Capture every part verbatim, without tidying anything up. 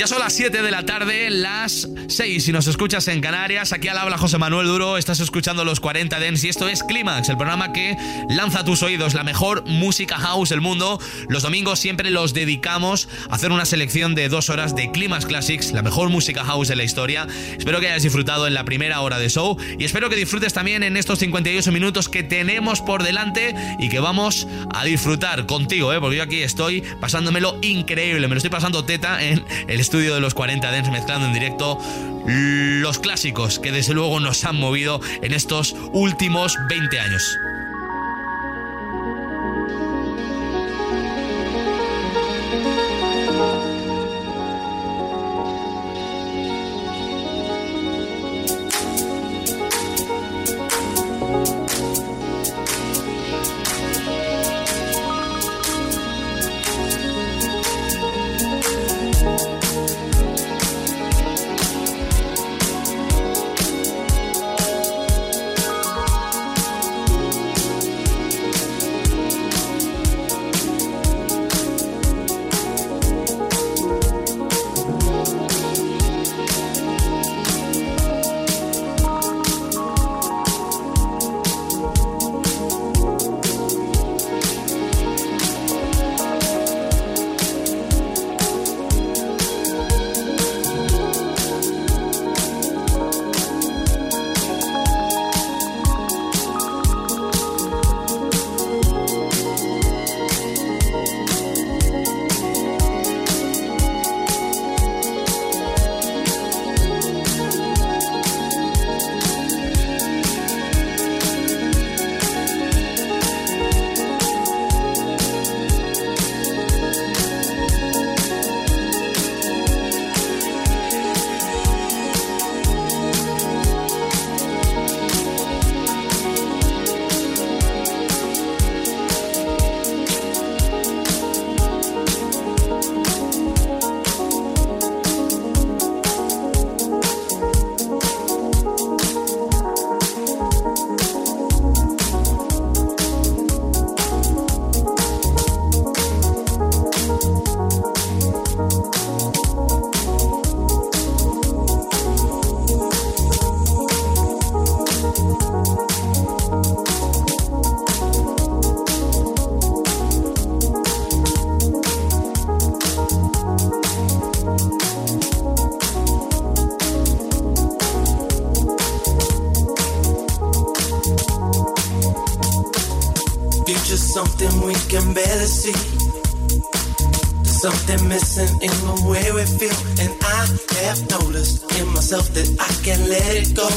Ya son las siete de la tarde, las seis si nos escuchas en Canarias. Aquí al habla José Manuel Duro, estás escuchando los cuarenta Dance y esto es Clímax, el programa que lanza a tus oídos la mejor música house del mundo. Los domingos siempre los dedicamos a hacer una selección de dos horas de Clímax Classics, la mejor música house de la historia. Espero que hayas disfrutado en la primera hora de show y espero que disfrutes también en estos cincuenta y ocho minutos que tenemos por delante y que vamos a disfrutar contigo, ¿eh? Porque yo aquí estoy pasándomelo increíble, me lo estoy pasando teta en el estudio de los cuarenta Dance, mezclando en directo los clásicos que desde luego nos han movido en estos últimos veinte años. something we can barely see. There's something missing in the way we feel, and I have noticed in myself that I can't let it go.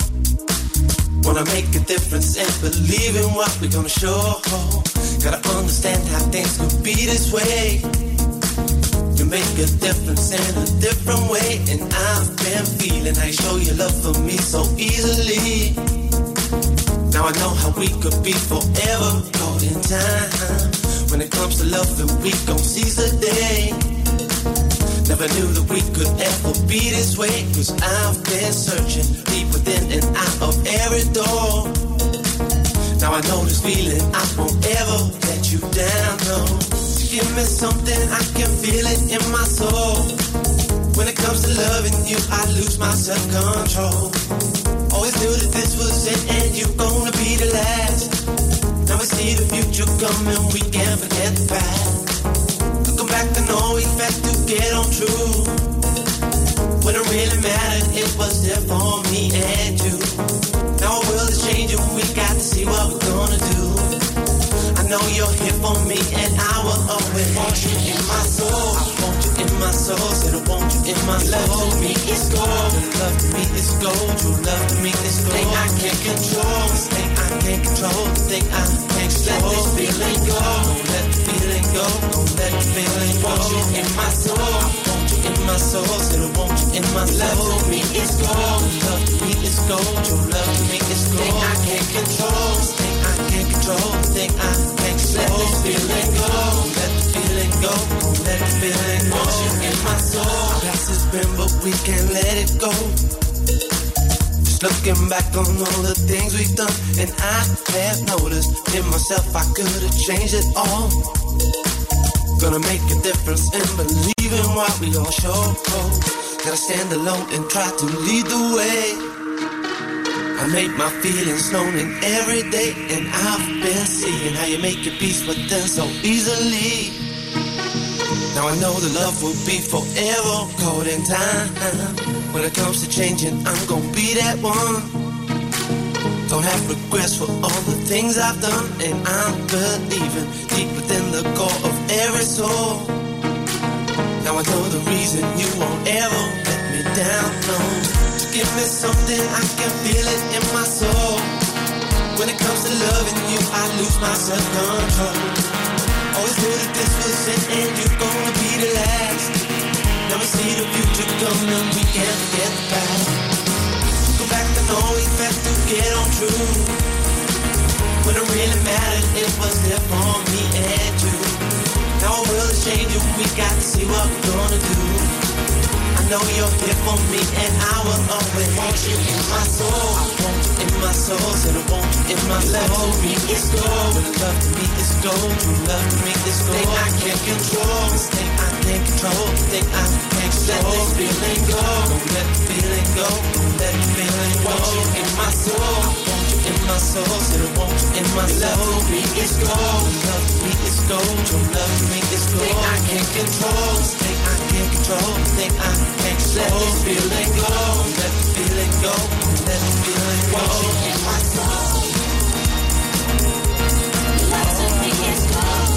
Wanna make a difference and believe in what we're gonna show. Gotta understand how things could be this way. You make a difference in a different way, and I've been feeling how you show your love for me so easily. Now I know how we could be forever caught in time. When it comes to love, then we gon' seize the day. Never knew that we could ever be this way, cause I've been searching deep within and out of every door. Now I know this feeling, I won't ever let you down, no. Give me something, I can feel it in my soul. When it comes to loving you, I lose my self-control. Always knew that this was it and you're gonna be the last. Now we see the future coming, we can't forget the past. Looking back, I know we had to get on true. When it really mattered, it was there for me and you. Now our world is changing, we got to see what we're gonna do. I know you're here for me and I will always want you in my soul. I want you in my soul, said I want you in my soul. Love to me is gold, your love to me is gold. Your love to me is gold. Thing I can't control, this thing I can't control, the thing I can't control. Let this feeling go, don't let the feeling go, don't let the feeling go. I want you in my soul, I want you in my soul, said I want you in my soul. Love to me is gold, your love to me is gold. Your love to me is gold. Thing I can't control, this thing I can't control, the thing I can't control. Let this feeling go, let the feeling go, let the feeling go. Want you in my soul. Our past has been, but we can't let it go. Just looking back on all the things we've done, and I have noticed in myself I could have changed it all. Gonna make a difference and believe even while we all show. Gotta stand alone and try to lead the way. I make my feelings known in every day, and I've been seeing how you make your peace with them so easily. Now I know the love will be forever caught in time. When it comes to changing, I'm gonna be that one. Don't have regrets for all the things I've done, and I'm believing deep within the core of every soul. Now I know the reason you won't ever let me down, no. Give me something, I can feel it in my soul. When it comes to loving you, I lose my self-control. Always knew that this was it and you're gonna be the last. Never see the future coming, we can't forget the past. Go back to know we had to get on true. When it really mattered, it was there for me and you. Now our world is changing, we got to see what we're gonna do. I know you're here for me and I will always want you in my soul. I want you in my soul, said I want you in my soul. Love to me is gold, when love to me is gold. True love to me is gold. Thing I can't control, this thing I can't control. Thing I can't control. Let this feeling go, don't let the feeling go. Don't let the feeling go. I want you in my soul, I want you in my soul. Said I want you in my soul. Love to me is gold, love to me is gold. True love to me is gold. Thing I can't control, this thing I can't control. Thing I can't let this feeling go, let the feeling go, let the feeling go. Want you in my soul. Love to me is gold.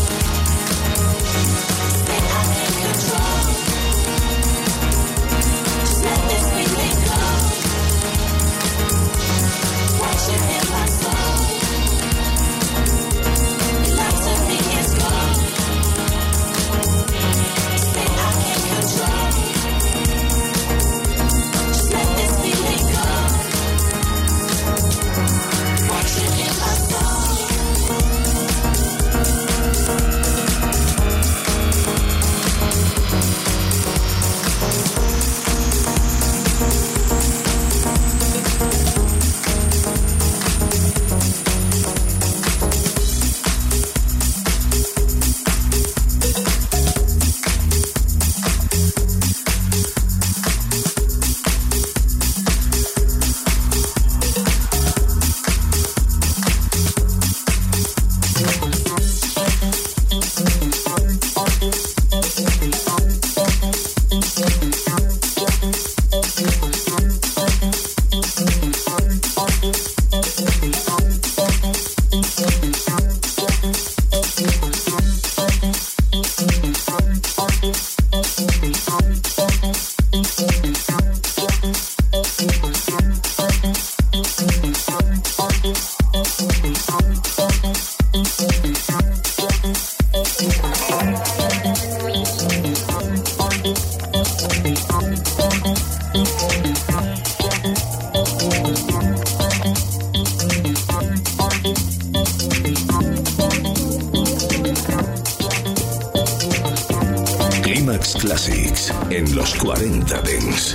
Thing I can't control. Just let this feeling go. Want you in my soul. Love to me is gold. Thing I can't control. Let this feeling go. Watch it in my soul. Climax Classics en los cuarenta Dance.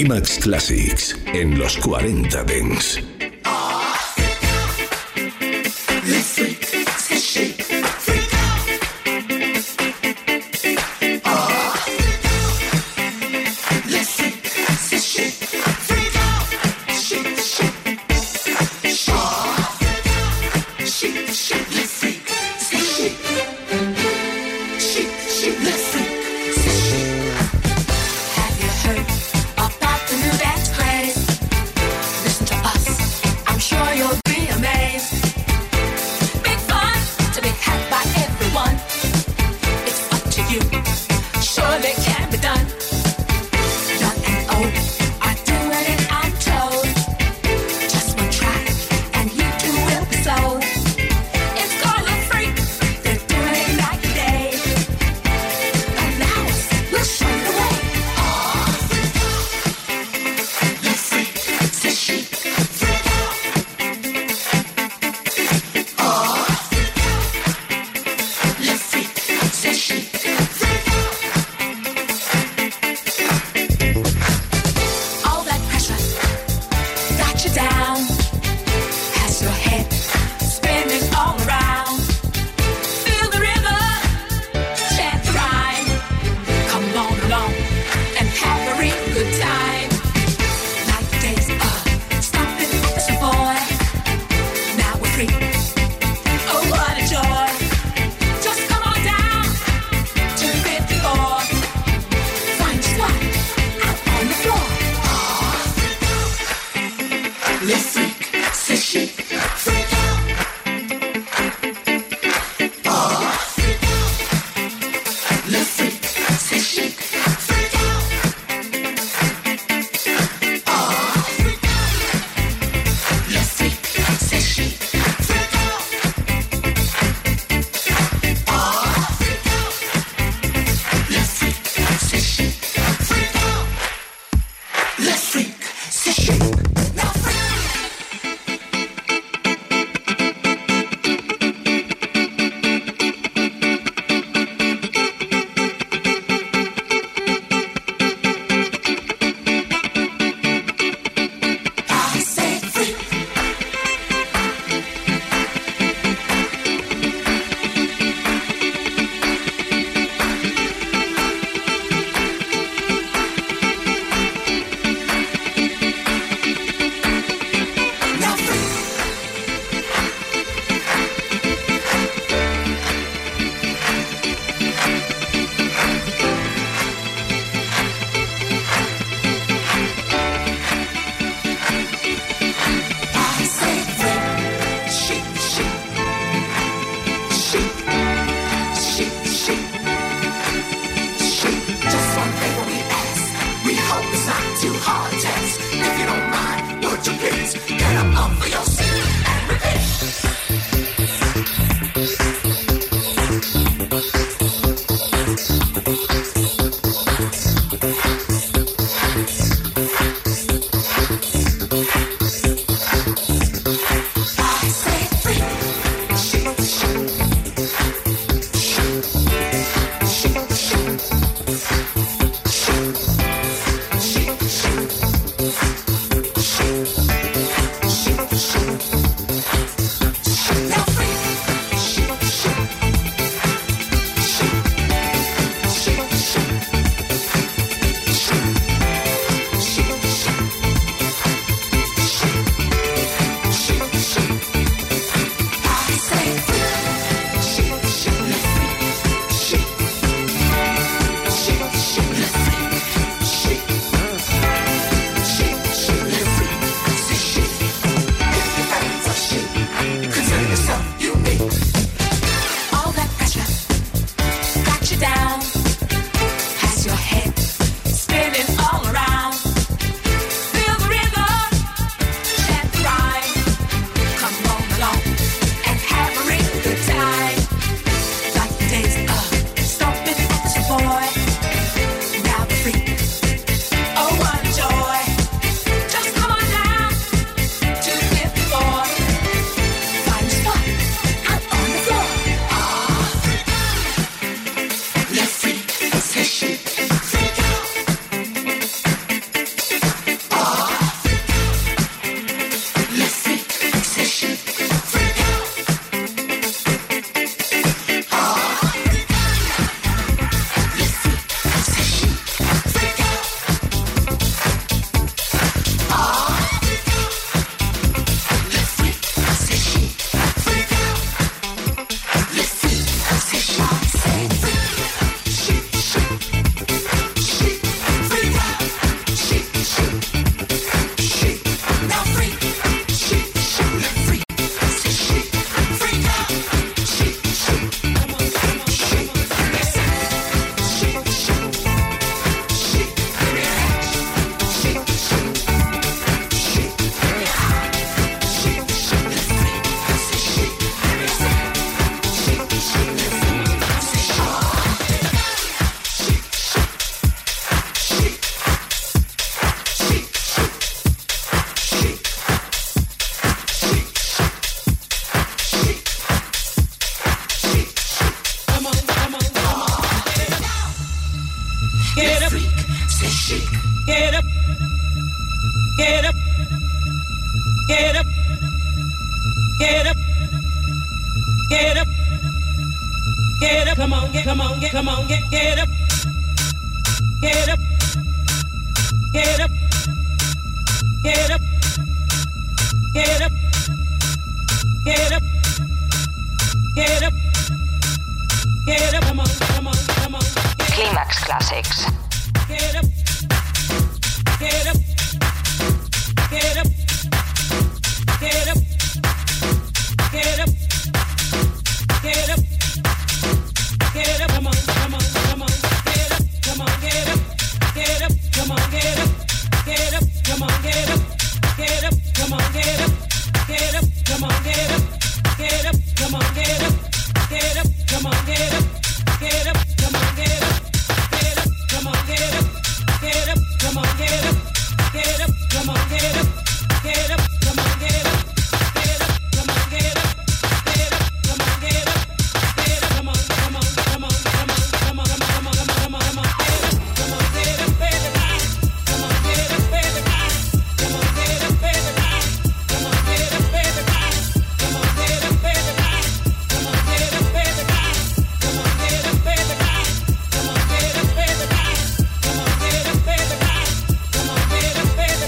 Climax Classics en los cuarenta Dance. come on, get, come on, get, come on, get, get up, get up, get up, get up, get up, get up, get up, get up, come on, come on, come on. Climax Classics. Get up, get up, get up, get up, get up, get up, get up, come on, come on, come on, get up, come on, get up, get up, come on, get up, get up, come on, get up, get up, come on, get up, get up, come on, get up, get up, come on, get up, get up, come on, get up, get up, come on, get up, get up, come on, get up, get up, come on, get up, get up, come on, get up, get up, come on, get up, get up, come on, get up, get up, come on, get up, get up, come on, come on, come on, come on, come on, come on, come on, come on, come on, get up, come on, get up, baby, come on, get up, baby, come on, get up, baby, come on, get up, baby, come on, get up, baby, come on, get up, baby, come on, get up, baby, come on, get up, baby, come on, get up, baby, come on, get up, baby,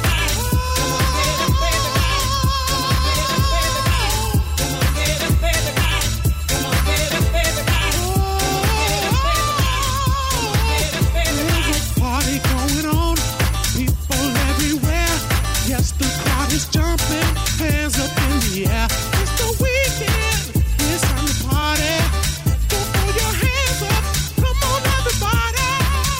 Party going on, people everywhere. Yes, the crowd is jumping, hands up in the air. It's the weekend, it's time to party. So throw your hands up, come on everybody.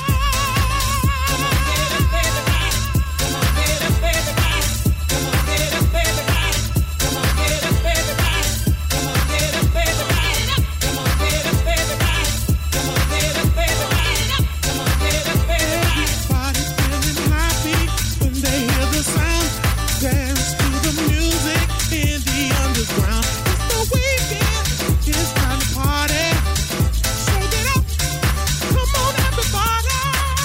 come on, get up, baby, come on, get up, baby, come on, get up, baby, come on, get up, baby, come on, get up, baby, come on, get up, baby, come on, get up, baby, come on, get up, baby. Everybody's feeling happy when they hear the sound. Dance to the music in the underground. It's the weekend, it's time to party. So get up, come on everybody.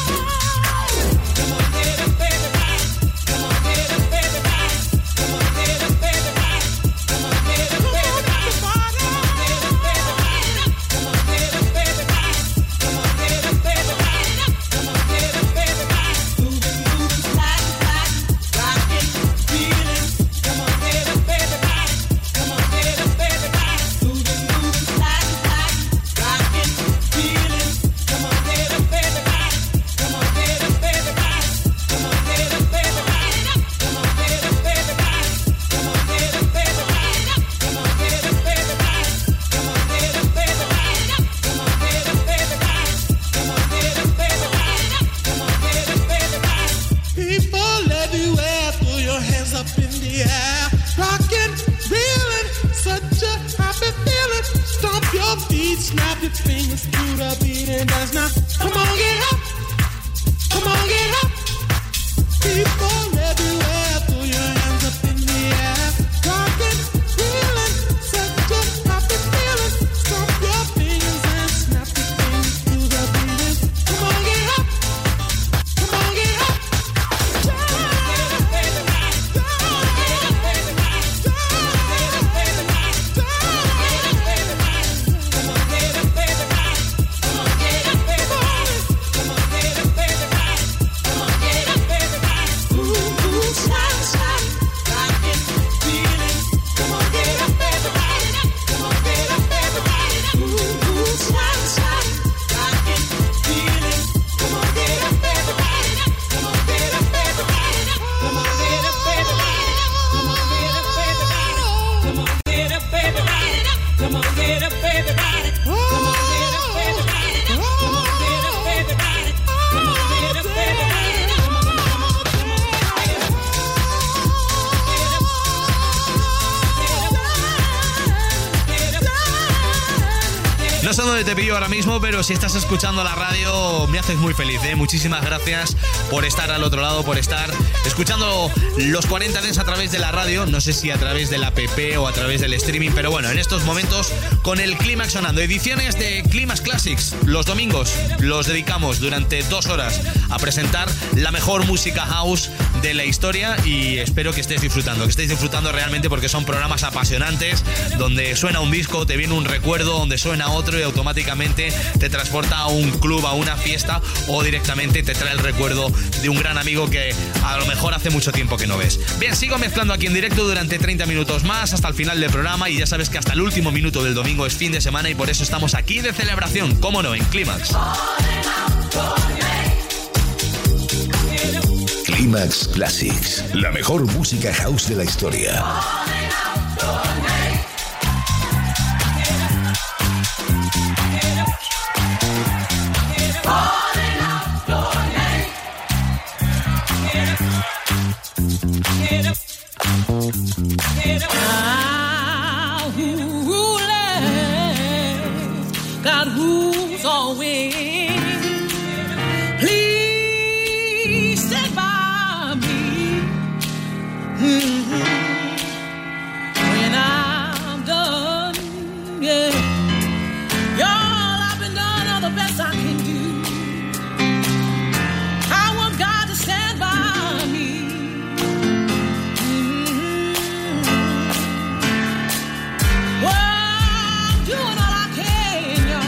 Come on, get up, baby, come on, get up, baby, come on, get up, baby, come on, get up, Come baby, on everybody. get up, baby, come on, get up, baby, come on, get up, baby, come on, get up, baby, moving, moving, sliding, sliding, rocking, feeling, come on, get up, baby, come on, get up, baby, moving, moving, sliding, sliding, rocking, feeling, come on, get up, baby, come on, get up, baby, come on, get up, baby, come on, get up, baby, come on, get up, baby, come on, get up, baby, come on, get up, baby, come on, get up, baby, come on, get up, baby, come on, get up, baby. People everywhere, throw your hands up in the air. Rockin', reelin', such a happy feeling. Stomp your feet, snap your fingers to the beat and dance now. Come on, get up, come on, get up. People everywhere, throw your hands up in the air. Rockin', reelin', such a happy feeling. Stomp your fingers and snap your fingers to the beat. Come on, get up, come on, get up. No sé dónde te pillo ahora mismo, pero si estás escuchando la radio me haces muy feliz, ¿eh? Muchísimas gracias por estar al otro lado, por estar escuchando los cuarenta Dance a través de la radio. No sé si a través de la app o a través del streaming, pero bueno, en estos momentos con el Climax sonando. Ediciones de Climax Classics. Los domingos los dedicamos durante dos horas a presentar la mejor música house de la historia y espero que estés disfrutando, que estéis disfrutando realmente porque son programas apasionantes donde suena un disco, te viene un recuerdo, donde suena otro y automáticamente te transporta a un club, a una fiesta o directamente te trae el recuerdo de un gran amigo que a lo mejor hace mucho tiempo que no ves. Bien, sigo mezclando aquí en directo durante treinta minutos más hasta el final del programa y ya sabes que hasta el último minuto del domingo es fin de semana y por eso estamos aquí de celebración, cómo no, en Clímax. Clímax Classics, la mejor música house de la historia. God rules always. Please stand by me mm-hmm. when I'm done. Yeah, y'all, I've been done all the best I can do. I want God to stand by me. Mm-hmm. Well, I'm doing all I can, y'all.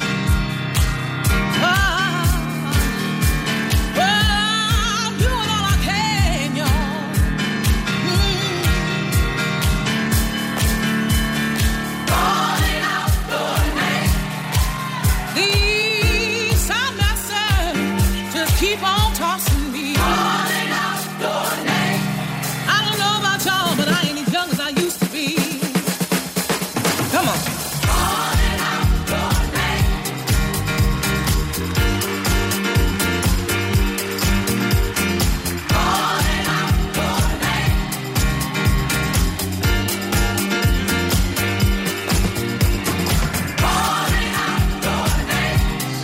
Keep on tossing me. Calling out your name. I don't know about y'all, but I ain't as young as I used to be. Come on. Calling out your name. Calling out your name. Calling out your name.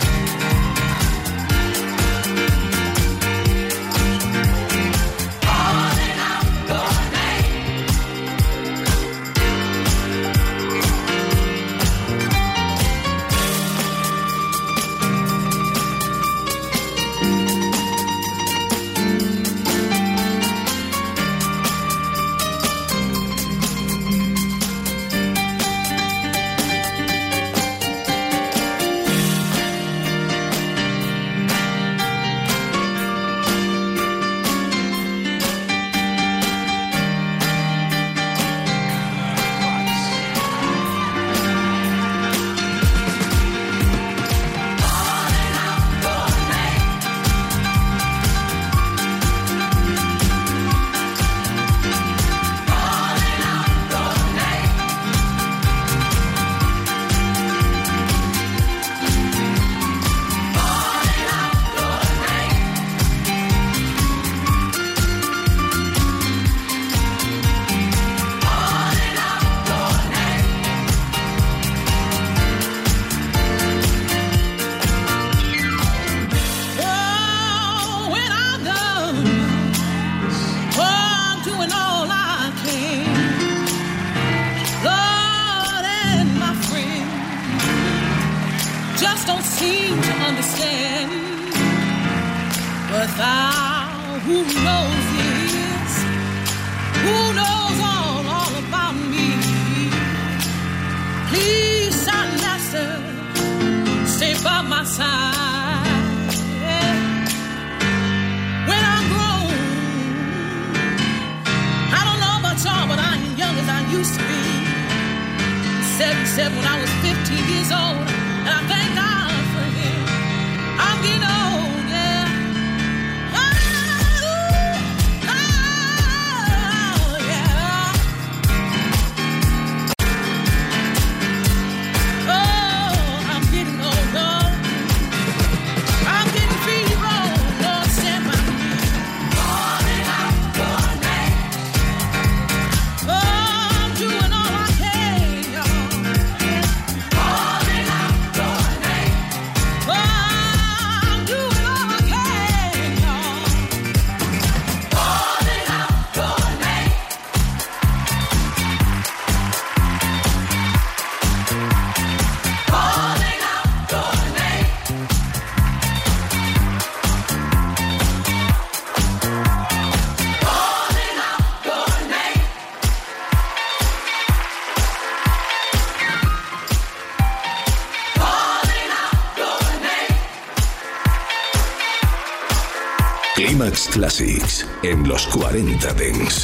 Just don't seem to understand. But thou who knows this, who knows all, all about me, please, son, master, stay by my side. Yeah. When I'm grown, I don't know about y'all, but I ain't young as I used to be. seventy-seven when I was fifteen years old. And I thank God for him. I'm getting old, yeah. Oh, oh, yeah. Oh, I'm getting old, Lord. I'm getting feeble, Lord, stand by me. Calling out your name. Oh, I'm doing all I can, y'all. Calling out your name. Climax Classics en los cuarenta Dance.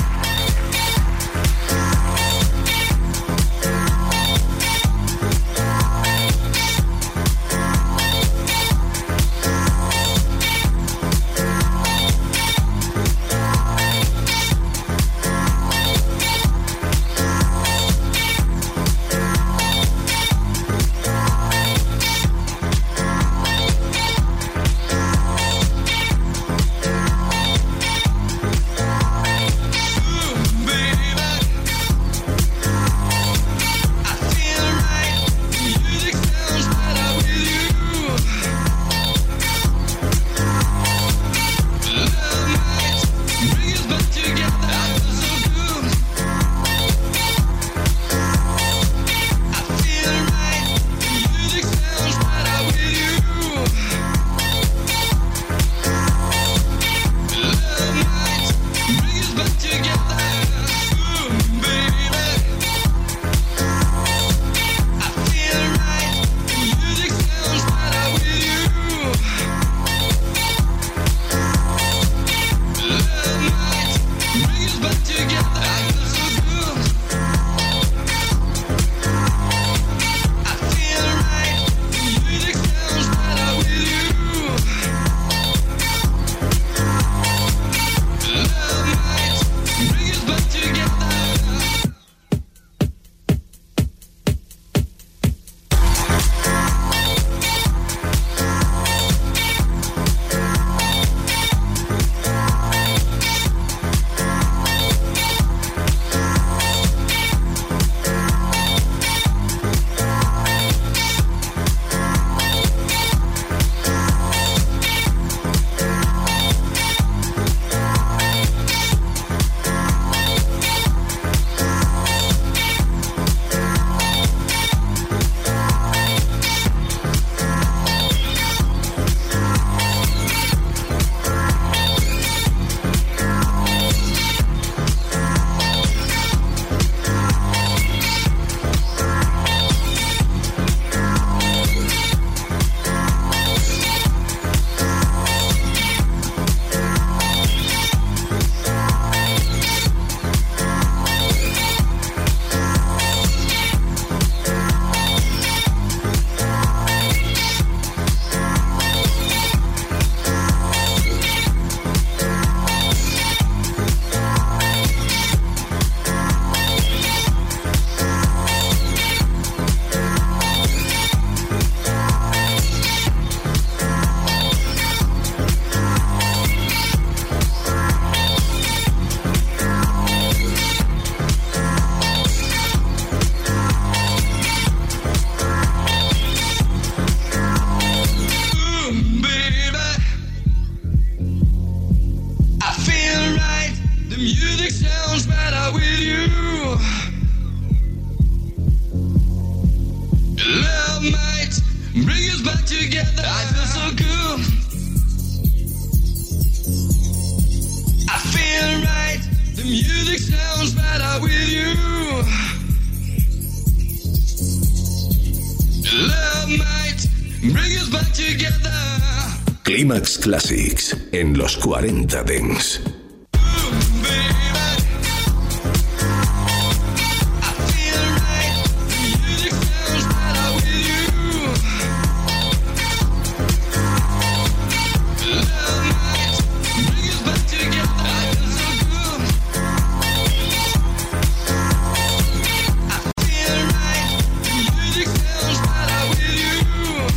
Climax Classics en los cuarenta Dance.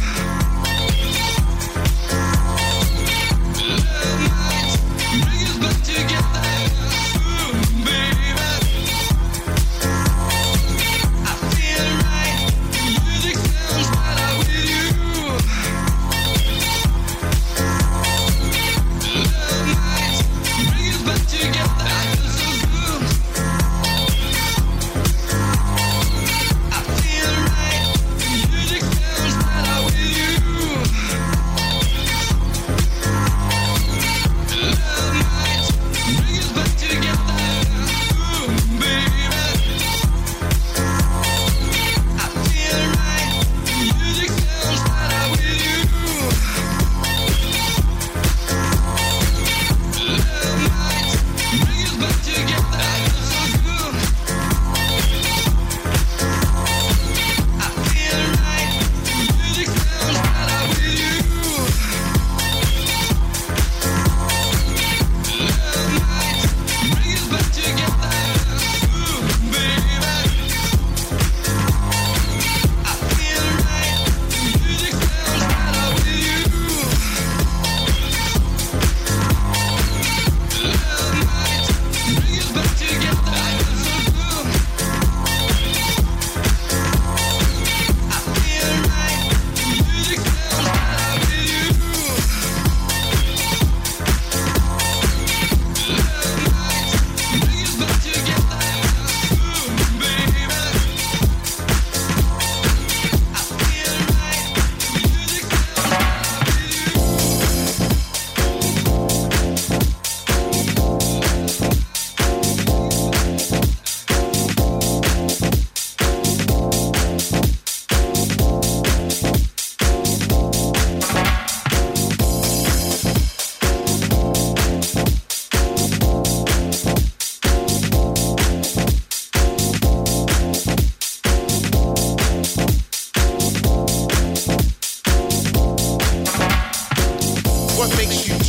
Bring us back.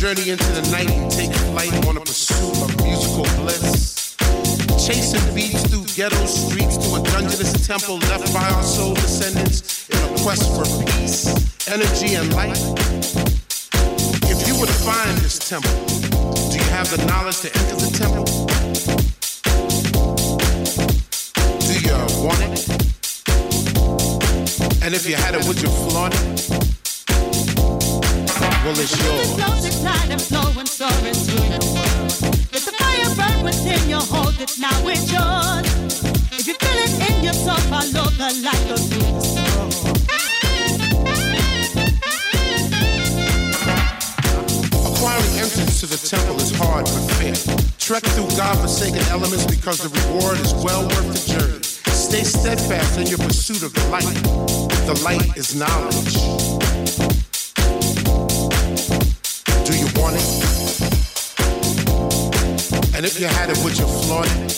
journey into the night and take flight on a pursuit of musical bliss. Chasing beats through ghetto streets to a dungeonous temple left by our soul descendants in a quest for peace, energy, and light. If you were to find this temple, do you have the knowledge to enter the temple? Do you want it? And if you had it, would you flaunt it? Well, it's yours. Flow to tide and flow and soar into your world. Let the fire burn within you, hold it, now it's yours. If you feel it in your soul, follow the light, go through the storm. Acquiring entrance to the temple is hard but fair. Trek through God-forsaken elements because the reward is well worth the journey. Stay steadfast in your pursuit of the light. The light is knowledge. Do you want it? And if you had it, would you flaunt it?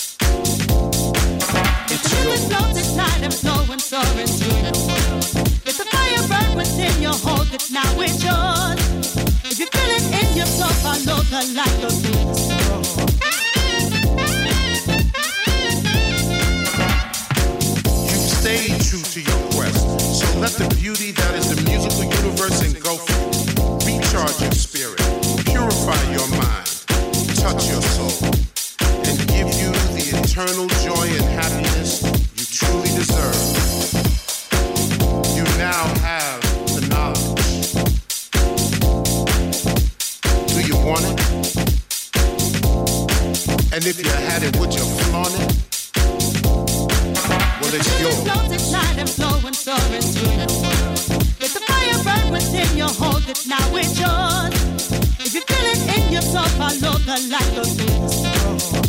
It's yours. Flow to tide and flow and soar into your world. Let the fire burn within you, hold it, now it's yours. If you feel it in your soul, follow the light, go through the storm. You've stayed true to your quest, so let the beauty that is the musical universe engulf you. Recharge your spirit, purify your mind, touch your soul, and give you the eternal joy and happiness you truly deserve. You now have the knowledge. Do you want it? And if you had it, would you flaunt it? Well, it's yours. Flow to tide and flow and soar into your world. Let the fire burn within you, hold it, now it's yours. If you feel it in your soul, follow the light, go through the storm.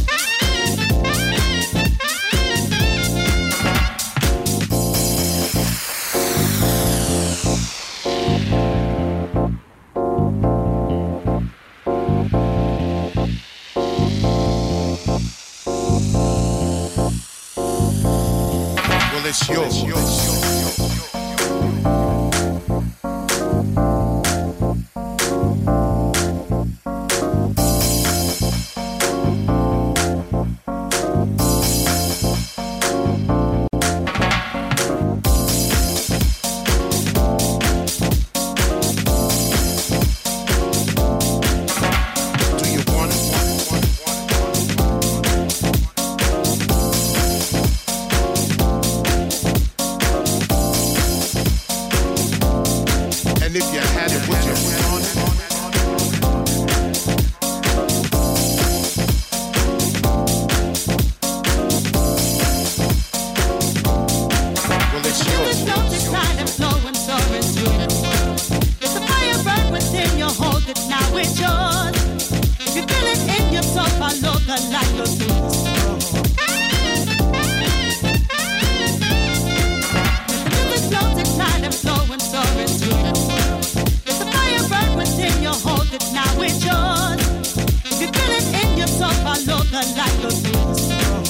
Well, it's yours. And if you had it, would you flaunt it? Well, it's yours. Flow to tide and flow and soar into your world. Let the fire burn within you, hold it, now it's yours. If you feel it in your soul, follow the light, go through the storm. Flow to tide and flow and soar into your world. Let the fire burn within you, hold it, now it's yours. If you feel it in your soul, follow the light, go through the storm.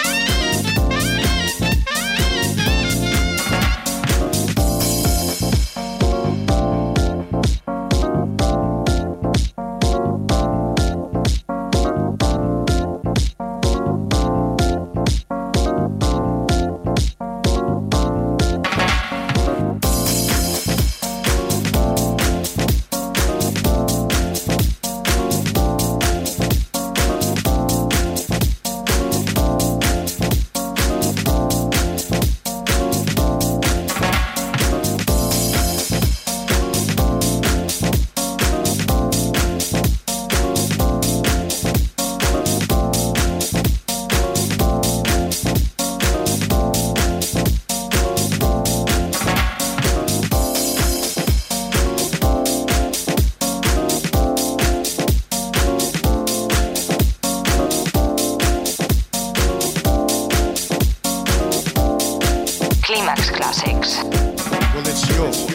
Climax Classics. Well, it's yours.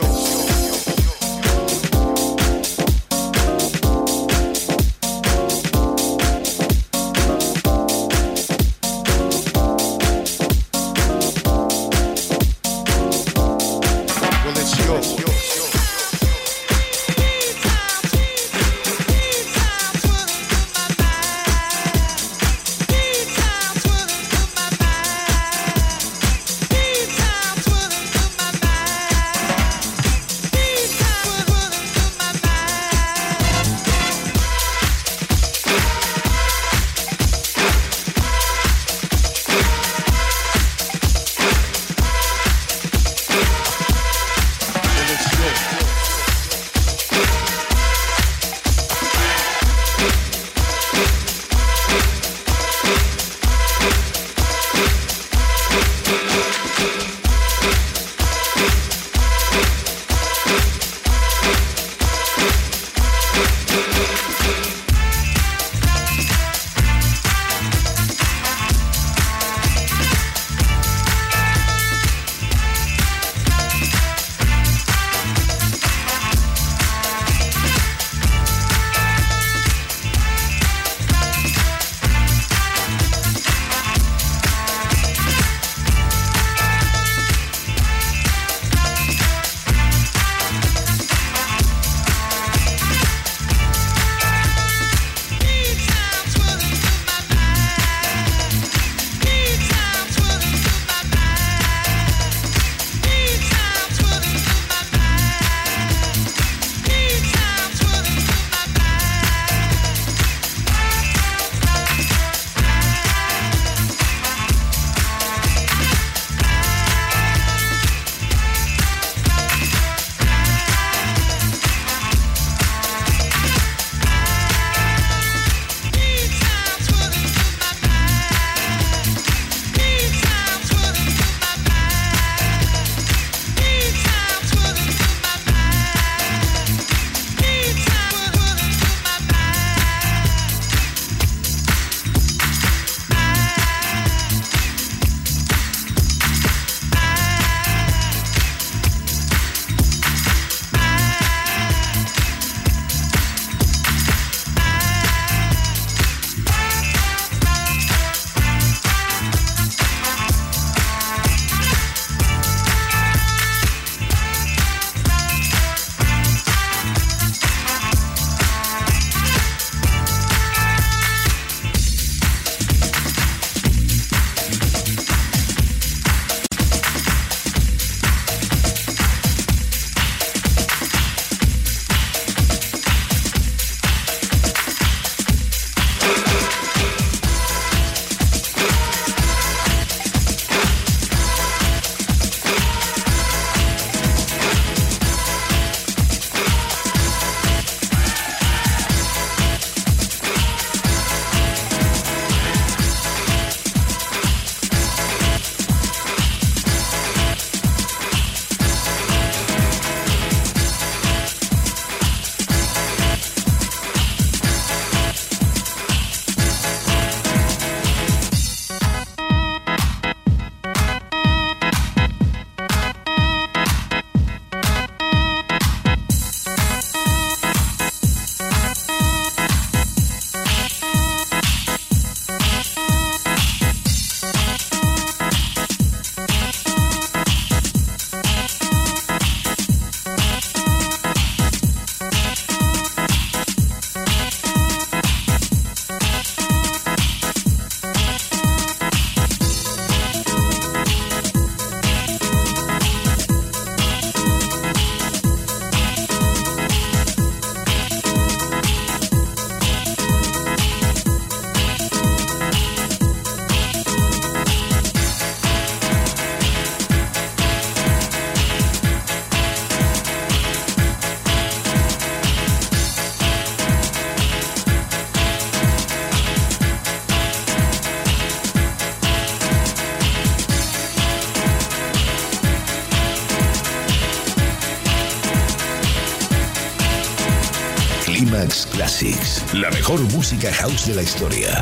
Well, it's yours. Climax Classics, la mejor música house de la historia.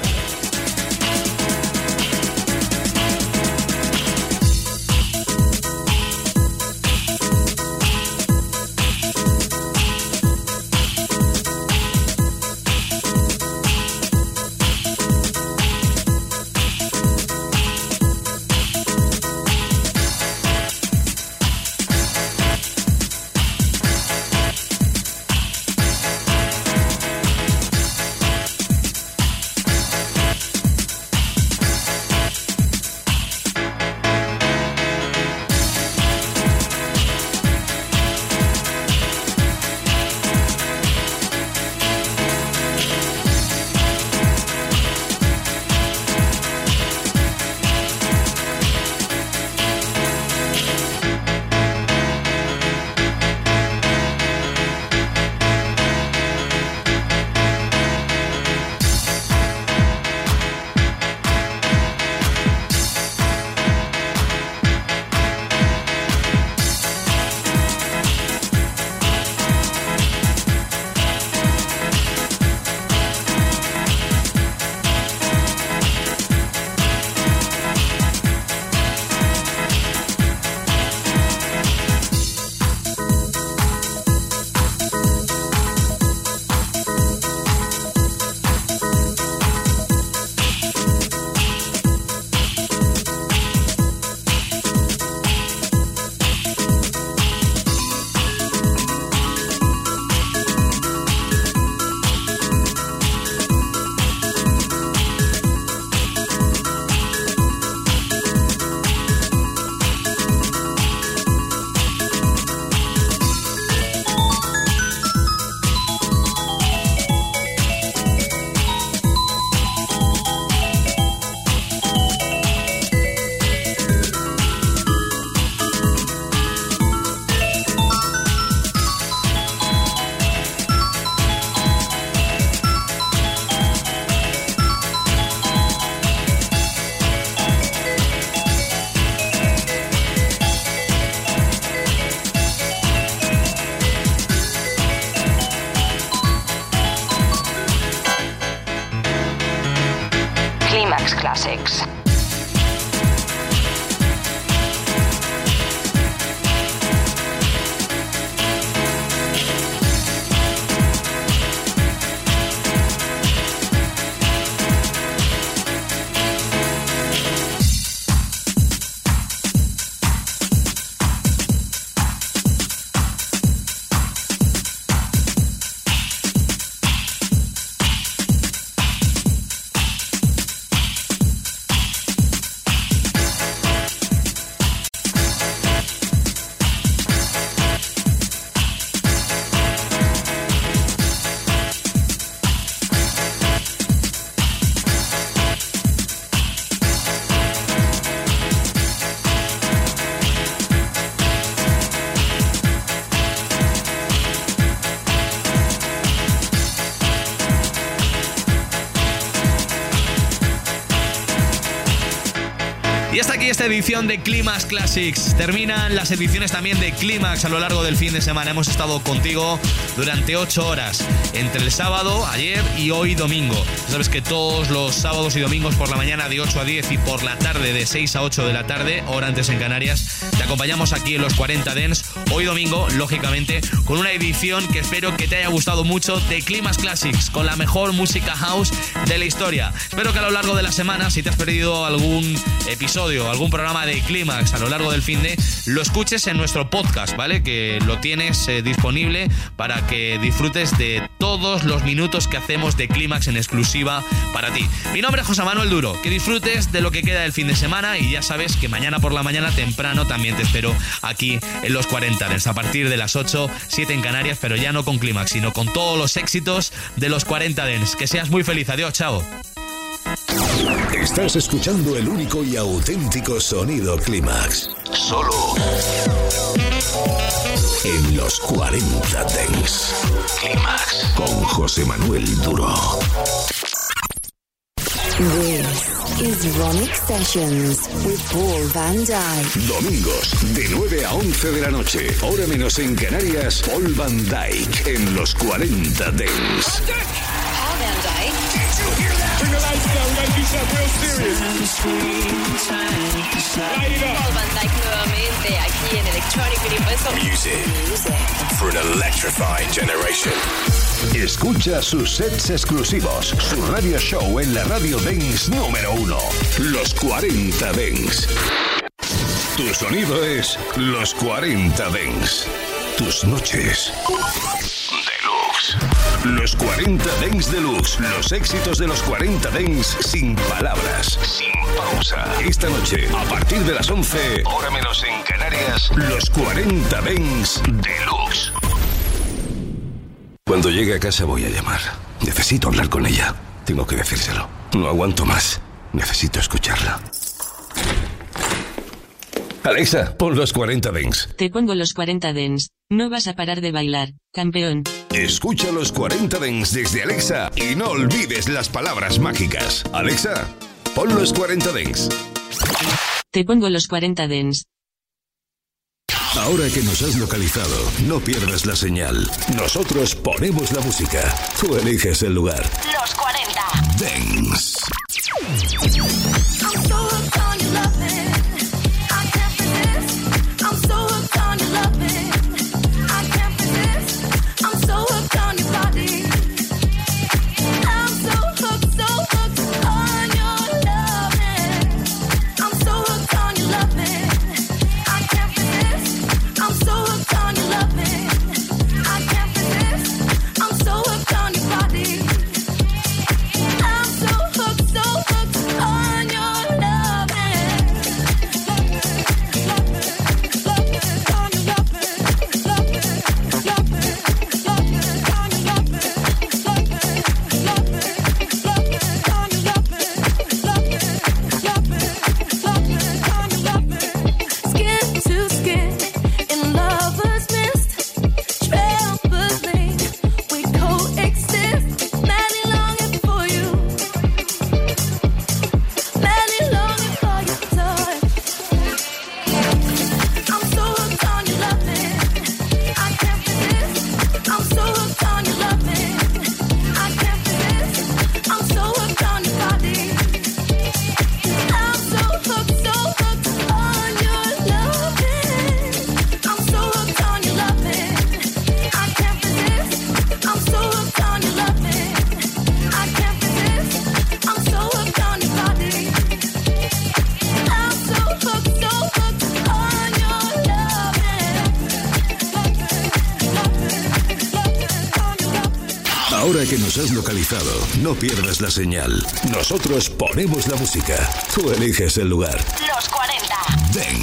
Climax Classics. Y hasta aquí esta edición de Climax Classics. Terminan las ediciones también de Climax a lo largo del fin de semana. Hemos estado contigo durante ocho horas, entre el sábado, ayer y hoy domingo. Ya sabes que todos los sábados y domingos por la mañana de ocho a diez y por la tarde de seis a ocho de la tarde, hora antes en Canarias, te acompañamos aquí en los cuarenta Dance. Hoy domingo, lógicamente, con una edición que espero que te haya gustado mucho de Climax Classics, con la mejor música house de la historia. Espero que a lo largo de la semana, si te has perdido algún episodio, algún programa de Climax a lo largo del fin de, lo escuches en nuestro podcast, ¿vale? Que lo tienes eh, disponible para que disfrutes de todos los minutos que hacemos de Climax en exclusiva para ti. Mi nombre es José Manuel Duro. Que disfrutes de lo que queda del fin de semana y ya sabes que mañana por la mañana temprano también te espero aquí en los cuarenta Dance a partir de las ocho, siete en Canarias, pero ya no con Climax, sino con todos los éxitos de los cuarenta Dance. Que seas muy feliz. Adiós, chao. Estás escuchando el único y auténtico sonido Climax. Solo en los cuarenta Dance. Climax con José Manuel Duro. This is Ronic Sessions with Paul Van Dyk. Domingos, de nueve a once de la noche, hora menos en Canarias, Paul Van Dyk en los cuarenta Dance. Paul Van Dyk. Bring the lights down, we gotta do something real serious. Paul Van Dyk nuevamente aquí en Electronic Universal. Music, Music for an electrifying generation. Escucha sus sets exclusivos, su radio show en la radio dance número uno, Los cuarenta Dance. Tu sonido es Los cuarenta Dance. Tus noches Deluxe. Los cuarenta Dance Deluxe, los éxitos de los cuarenta Dance sin palabras, sin pausa. Esta noche, a partir de las once, hora menos en Canarias, Los cuarenta Dance Deluxe. Cuando llegue a casa voy a llamar. Necesito hablar con ella. Tengo que decírselo. No aguanto más. Necesito escucharla. Alexa, pon los cuarenta Dance. Te pongo los cuarenta Dance. No vas a parar de bailar, campeón. Escucha los cuarenta Dance desde Alexa y no olvides las palabras mágicas. Alexa, pon los cuarenta Dance. Te pongo los cuarenta Dance. Ahora que nos has localizado, no pierdas la señal. Nosotros ponemos la música. Tú eliges el lugar. Los cuarenta Dance. Ahora que nos has localizado, no pierdas la señal. Nosotros ponemos la música. Tú eliges el lugar. Los cuarenta Dance.